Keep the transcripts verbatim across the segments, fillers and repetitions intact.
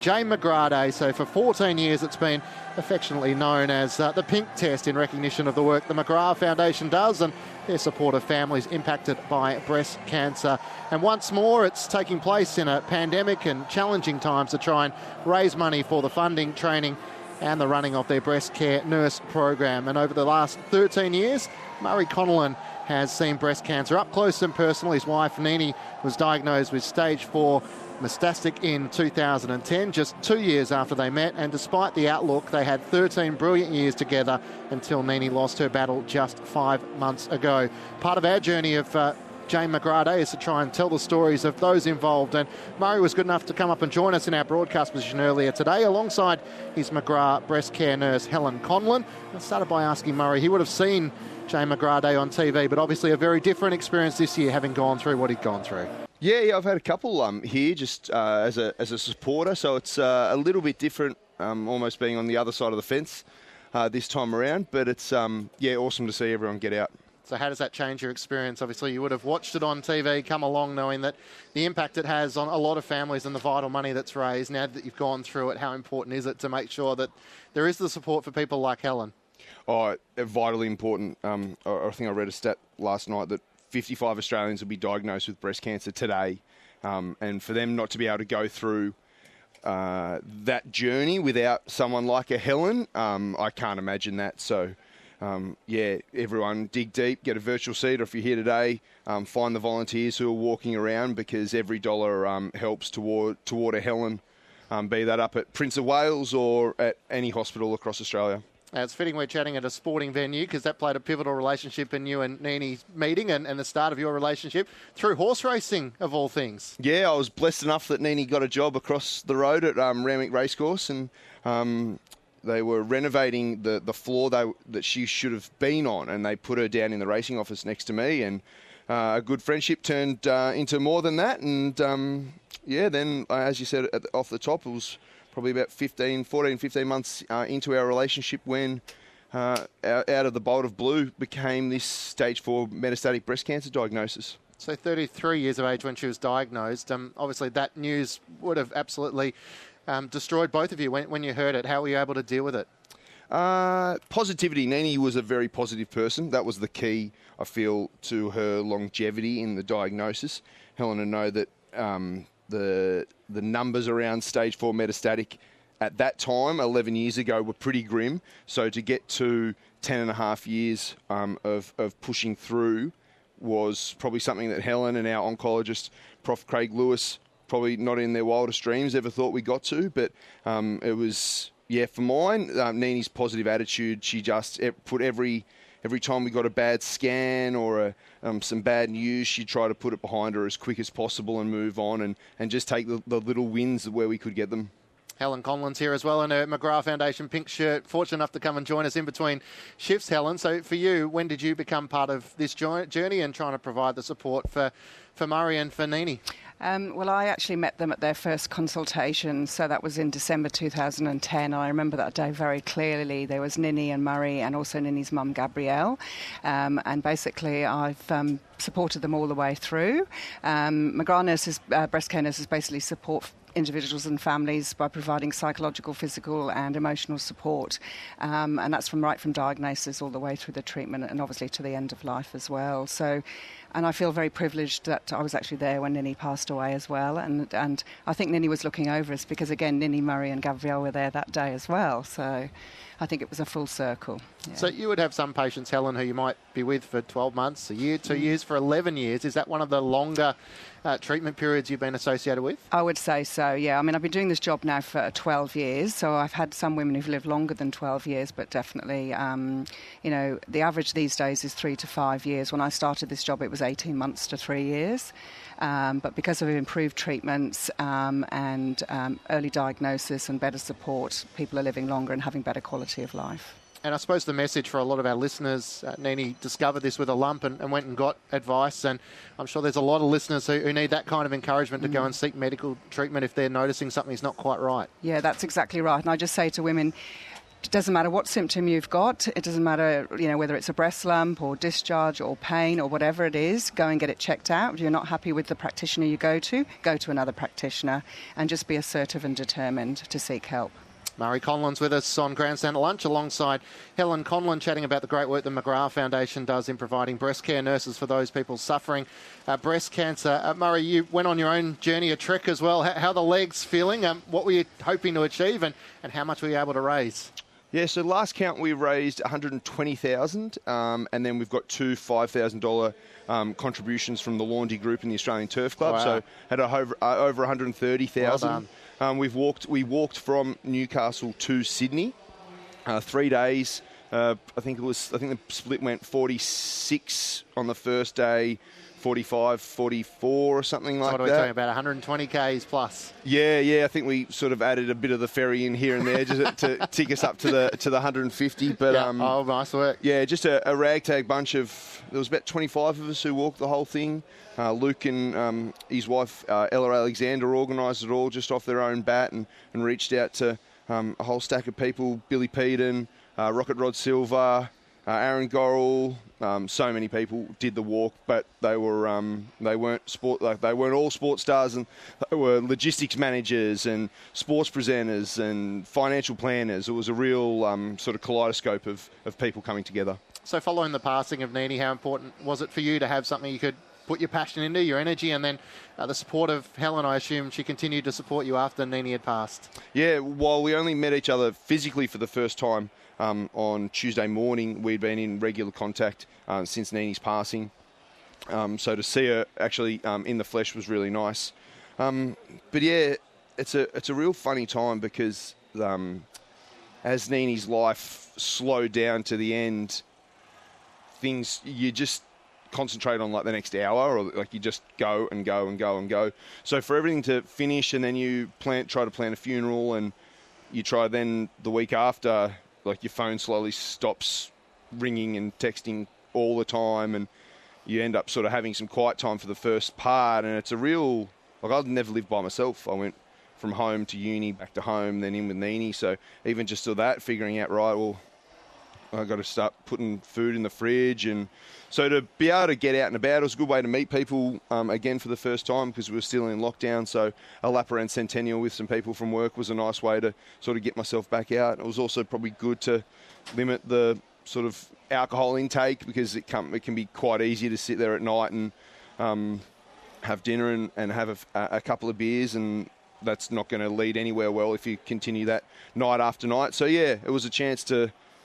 Jane McGrade, so for fourteen years it's been affectionately known as uh, the Pink Test in recognition of the work the McGrath Foundation does and their support of families impacted by breast cancer. And once more it's taking place in a pandemic and challenging times to try and raise money for the funding, training and the running of their breast care nurse program. And over the last thirteen years, Murray Connellan has seen breast cancer up close and personal. His wife, Nini, was diagnosed with stage four metastatic in two thousand ten, just two years after they met. And despite the outlook, they had thirteen brilliant years together until Nini lost her battle just five months ago. Part of our journey of uh, Jane McGrade is to try and tell the stories of those involved. And Murray was good enough to come up and join us in our broadcast position earlier today, alongside his McGrath breast care nurse, Helen Conlon. I started by asking Murray, he would have seen Jane McGrade on T V, but obviously a very different experience this year, having gone through what he'd gone through. Yeah, yeah, I've had a couple um, here just uh, as a as a supporter, so it's uh, a little bit different, um, almost being on the other side of the fence uh, this time around. But it's um, yeah, awesome to see everyone get out. So how does that change your experience? Obviously, you would have watched it on T V, come along knowing that the impact it has on a lot of families and the vital money that's raised. Now that you've gone through it, how important is it to make sure that there is the support for people like Helen? Oh, vitally important. Um, I think I read a stat last night that fifty-five Australians will be diagnosed with breast cancer today. Um, and for them not to be able to go through uh, that journey without someone like a Helen, um, I can't imagine that. So, um, yeah, everyone dig deep, get a virtual seat, or if you're here today, um, find the volunteers who are walking around, because every dollar um, helps toward, toward a Helen, um, be that up at Prince of Wales or at any hospital across Australia. Uh, it's fitting we're chatting at a sporting venue, because that played a pivotal relationship in you and Nini's meeting and, and the start of your relationship through horse racing, of all things. Yeah, I was blessed enough that Nini got a job across the road at um, Randwick Racecourse, and um, they were renovating the, the floor they, that she should have been on, and they put her down in the racing office next to me, and uh, a good friendship turned uh, into more than that. And um, yeah, then, uh, as you said at the, off the top, it was probably about fifteen, fourteen, fifteen months uh, into our relationship when uh, out of the bolt of blue became this stage four metastatic breast cancer diagnosis. So thirty-three years of age when she was diagnosed. Um, obviously that news would have absolutely um, destroyed both of you when, when you heard it. How were you able to deal with it? Uh, positivity. Nini was a very positive person. That was the key, I feel, to her longevity in the diagnosis. Helena know that um, the the numbers around stage four metastatic at that time, eleven years ago, were pretty grim. So to get to ten and a half years um, of, of pushing through was probably something that Helen and our oncologist, Professor Craig Lewis, probably not in their wildest dreams ever thought we got to. But um, it was, yeah, for mine, um, Nini's positive attitude, she just put every... Every time we got a bad scan or a, um, some bad news, she'd try to put it behind her as quick as possible and move on and, and just take the, the little wins where we could get them. Helen Conlon's here as well in her McGrath Foundation pink shirt. Fortunate enough to come and join us in between shifts, Helen. So for you, when did you become part of this journey and trying to provide the support for, for Murray and for Nini? Um, well, I actually met them at their first consultation, so that was in December two thousand ten. I remember that day very clearly. There was Nini and Murray and also Nini's mum, Gabrielle. Um, and basically, I've um, supported them all the way through. Um, McGrath Nurses, uh, Breast Care Nurses basically support individuals and families by providing psychological, physical and emotional support. Um, and that's from right from diagnosis all the way through the treatment and obviously to the end of life as well. So, and I feel very privileged that I was actually there when Nini passed away as well. And, and I think Nini was looking over us because, again, Nini, Murray and Gabrielle were there that day as well. So I think it was a full circle. Yeah. So you would have some patients, Helen, who you might be with for twelve months, a year, two mm. years, for eleven years. Is that one of the longer uh, treatment periods you've been associated with? I would say so, yeah. I mean, I've been doing this job now for twelve years, so I've had some women who've lived longer than twelve years, but definitely, um, you know, the average these days is three to five years. When I started this job, it was eighteen months to three years. Um, but because of improved treatments um, and um, early diagnosis and better support, people are living longer and having better quality of life. And I suppose the message for a lot of our listeners, uh, Nini discovered this with a lump and, and went and got advice, and I'm sure there's a lot of listeners who, who need that kind of encouragement to mm. go and seek medical treatment if they're noticing something's not quite right. Yeah, that's exactly right. And I just say to women, It doesn't matter what symptom you've got. It doesn't matter, you know, whether it's a breast lump or discharge or pain or whatever it is. Go and get it checked out. If you're not happy with the practitioner you go to, go to another practitioner and just be assertive and determined to seek help. Murray Conlon's with us on Grandstand at Lunch alongside Helen Conlon, chatting about the great work the McGrath Foundation does in providing breast care nurses for those people suffering uh, breast cancer. Uh, Murray, you went on your own journey, a trek as well. How, how are the legs feeling? Um, what were you hoping to achieve, and, and how much were you able to raise? Yeah, so last count we raised one hundred twenty thousand dollars, um, and then we've got two five thousand dollars um, contributions from the Laundry Group and the Australian Turf Club. Wow. So had a over, uh, over one hundred thirty thousand dollars. Well um, we've walked. We walked from Newcastle to Sydney, uh, three days. Uh, I think it was. I think the split went forty-six on the first day, forty-five, forty-four or something so like what are that. we talking about? one hundred twenty kays plus. Yeah, yeah. I think we sort of added a bit of the ferry in here and there just to tick us up to the to the one hundred fifty. But yeah. um, oh, nice work. Yeah, just a, a ragtag bunch of. There was about twenty-five of us who walked the whole thing. Uh, Luke and um, his wife uh, Ella Alexander organised it all just off their own bat and, and reached out to um, a whole stack of people. Billy Peden, uh, Rocket Rod Silva, uh, Aaron Gorrell. Um, so many people did the walk, but they were um, they weren't sport like they weren't all sports stars, and they were logistics managers and sports presenters and financial planners. It was a real um, sort of kaleidoscope of, of people coming together. So following the passing of Nini, how important was it for you to have something you could put your passion into, your energy, and then uh, the support of Helen? I assume she continued to support you after Nini had passed. Yeah, while we only met each other physically for the first time um, on Tuesday morning, we'd been in regular contact uh, since Nini's passing. Um, so to see her actually um, in the flesh was really nice. Um, but yeah, it's a it's a real funny time because um, as Nini's life slowed down to the end, things you just concentrate on like the next hour, or like you just go and go and go and go. So for everything to finish, and then you plan, try to plan a funeral, and you try then the week after, like your phone slowly stops ringing and texting all the time, and you end up sort of having some quiet time for the first part. And it's a real, like I've never lived by myself. I went from home to uni, back to home, then in with Nini. So even just to that, figuring out, right, well, I've got to start putting food in the fridge. And so to be able to get out and about, it was a good way to meet people um, again for the first time because we were still in lockdown. So a lap around Centennial with some people from work was a nice way to sort of get myself back out. It was also probably good to limit the sort of alcohol intake because it can, it can be quite easy to sit there at night and um, have dinner and, and have a, a couple of beers, and that's not going to lead anywhere well if you continue that night after night. So yeah, it was a chance to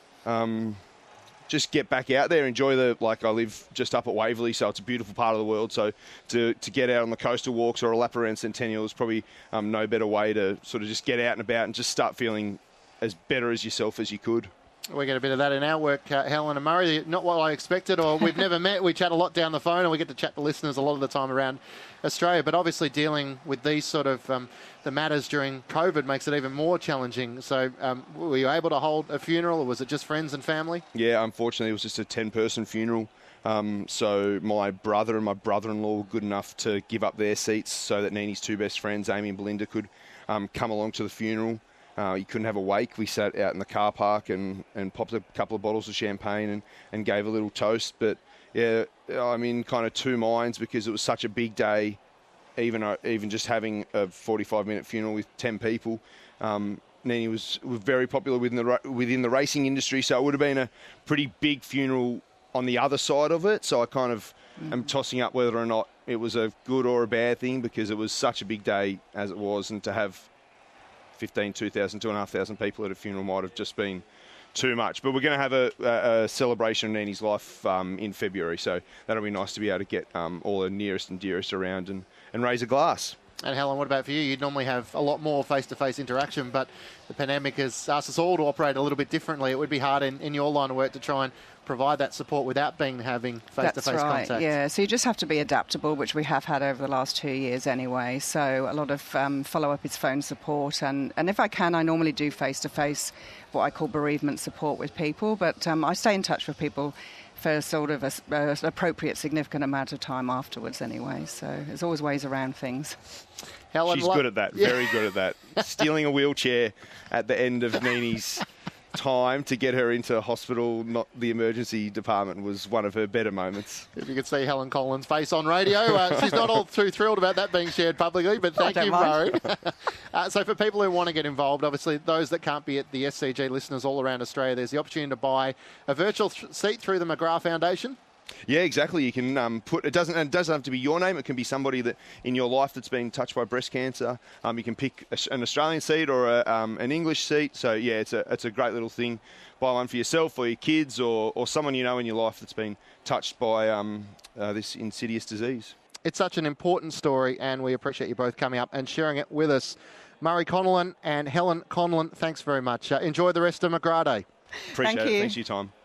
Um, just get back out there, enjoy the, like I live just up at Waverley, so it's a beautiful part of the world. So to, to get out on the coastal walks or a lap around Centennial is probably um, no better way to sort of just get out and about and just start feeling as better as yourself as you could. We get a bit of that in our work, uh, Helen and Murray. Not what I expected, or we've never met. We chat a lot down the phone, and we get to chat to listeners a lot of the time around Australia. But obviously dealing with these sort of um, the matters during COVID makes it even more challenging. So um, were you able to hold a funeral, or was it just friends and family? Yeah, unfortunately, it was just a ten-person funeral. Um, so my brother and my brother-in-law were good enough to give up their seats so that Nini's two best friends, Amy and Belinda, could um, come along to the funeral. Uh, you couldn't have a wake. We sat out in the car park and, and popped a couple of bottles of champagne and, and gave a little toast. But, yeah, I'm in kind of two minds because it was such a big day, even uh, even just having a forty-five minute funeral with ten people. Um, Nini was, was very popular within the, within the racing industry, so it would have been a pretty big funeral on the other side of it. So I kind of mm. am tossing up whether or not it was a good or a bad thing because it was such a big day as it was, and to have fifteen, two thousand, two thousand five hundred people at a funeral might have just been too much. But we're going to have a, a, a celebration of Nini's life um, in February, so that'll be nice to be able to get um, all the nearest and dearest around and, and raise a glass. And Helen, what about for you? You'd normally have a lot more face-to-face interaction, but the pandemic has asked us all to operate a little bit differently. It would be hard in, in your line of work to try and provide that support without being having face-to-face That's right, contact. yeah. So you just have to be adaptable, which we have had over the last two years anyway. So a lot of um, follow-up is phone support. And, and if I can, I normally do face-to-face, what I call bereavement support with people. But um, I stay in touch with people for sort of an appropriate, significant amount of time afterwards anyway. So there's always ways around things. Helen, She's good at that, yeah. Very good at that. Stealing a wheelchair at the end of Nini's time to get her into hospital, not the emergency department, was one of her better moments. If you could see Helen Collins' face on radio, uh, she's not all too thrilled about that being shared publicly, but thank you, Murray. uh, so for people who want to get involved, obviously those that can't be at the S C G, listeners all around Australia, there's the opportunity to buy a virtual th- seat through the McGrath Foundation. Yeah, exactly. You can um, put it doesn't it doesn't have to be your name. It can be somebody that in your life that's been touched by breast cancer. Um, you can pick a, an Australian seat or a, um, an English seat. So yeah, it's a it's a great little thing. Buy one for yourself or your kids or, or someone you know in your life that's been touched by um, uh, this insidious disease. It's such an important story, and we appreciate you both coming up and sharing it with us. Murray Connellan and Helen Conlon, thanks very much. Uh, enjoy the rest of McGrath Day. Appreciate Thank it. you. Thanks for your time.